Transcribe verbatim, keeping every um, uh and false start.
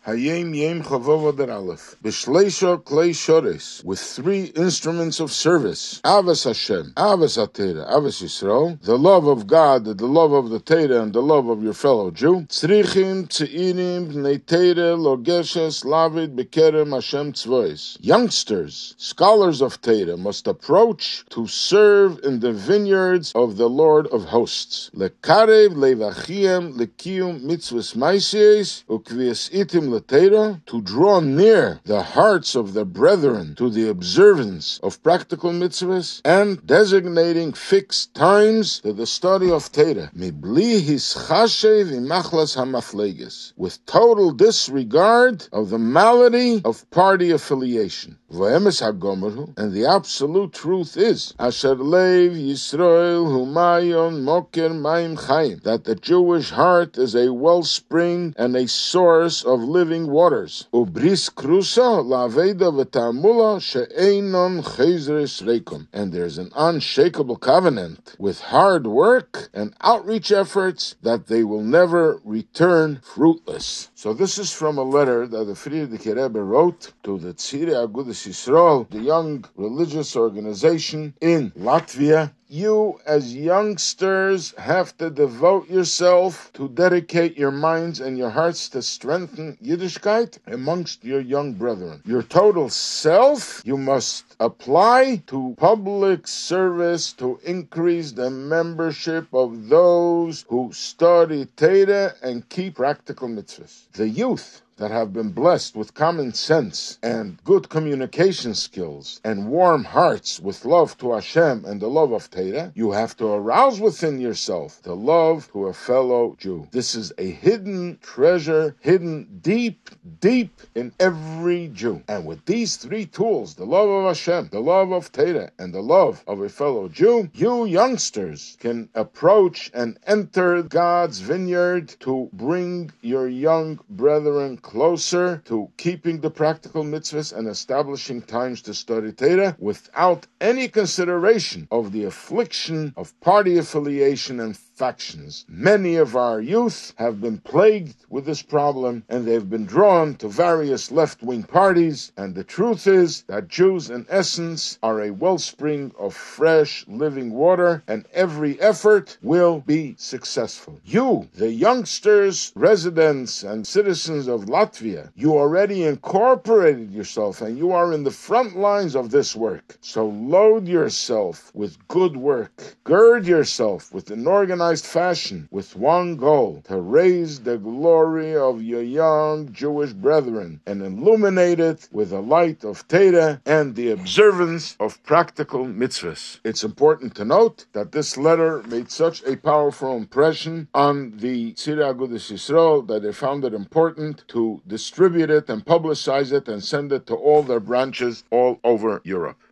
Hayem Yem Chavovo Der Aleph. B'shleisha Klei Shores, with three instruments of service. Avas Hashem, Avas HaTeira, Avas Yisrael, the love of God, the love of the Teira, and the love of your fellow Jew. Tzrichim Tzeirim Bnei Teira Logeshes Lavid Bekerem Hashem Tzvois. Youngsters, scholars of Teira, must approach to serve in the vineyards of the Lord of hosts. Lekarev Levachiem Lekiyum Mitzvahs Maisies Ukvies Itim Leteira, to draw near the hearts of the brethren to the observance of practical mitzvahs, and designating fixed times to the study of Teira. Mibli hischashev imachlas hamafleges, with total disregard of the malady of party affiliation. V'emes hagomerhu, and the absolute truth is, Asher Lev Yisrael Humayon Moker Maim Chaim, that the Jewish heart is a wellspring and a source of living waters. Ubris Krusa Laveda V'Tamula She'einon Chezres Reikum, and there's an unshakable covenant with hard work and outreach efforts that they will never return fruitless. So this is from a letter that the Frierdiker Rebbe wrote to the Tzirei Agudas Yisrael, the young religious organization in Latvia. You, as youngsters, have to devote yourself to dedicate your minds and your hearts to strengthen Yiddishkeit amongst your young brethren. Your total self you must apply to public service to increase the membership of those who study Teira and keep practical mitzvahs. The youth that have been blessed with common sense and good communication skills and warm hearts with love to Hashem and the love of Teira, you have to arouse within yourself the love to a fellow Jew. This is a hidden treasure, hidden deep, deep in every Jew. And with these three tools, the love of Hashem, the love of Teira, and the love of a fellow Jew, you youngsters can approach and enter God's vineyard to bring your young brethren closer to keeping the practical mitzvahs and establishing times to study Teira without any consideration of the affliction of party affiliation and factions. Many of our youth have been plagued with this problem, and they've been drawn to various left-wing parties, and the truth is that Jews in essence are a wellspring of fresh living water, and every effort will be successful. You, the youngsters, residents, and citizens of Latvia, you already incorporated yourself, and you are in the front lines of this work. So load yourself with good work. Gird yourself with an organized fashion with one goal, to raise the glory of your young Jewish brethren and illuminate it with the light of Teira and the observance of practical mitzvahs. It's important to note that this letter made such a powerful impression on the Tzirei Agudas Yisrael that they found it important to distribute it and publicize it and send it to all their branches all over Europe.